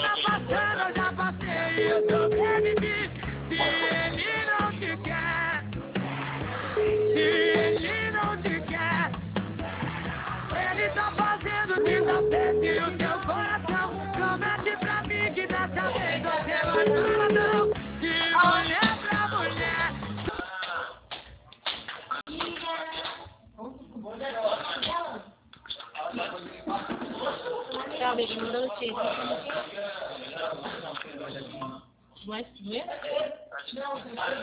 tá passando, eu já passei e eu sobrevivi. Se ele não te quer, se ele não te quer, ele tá fazendo desafeto o seu coração. Promete pra mim que dessa vez você vai falar não. De mulher pra mulher. Tchau, beijo, mandou notícia. Vai, doer?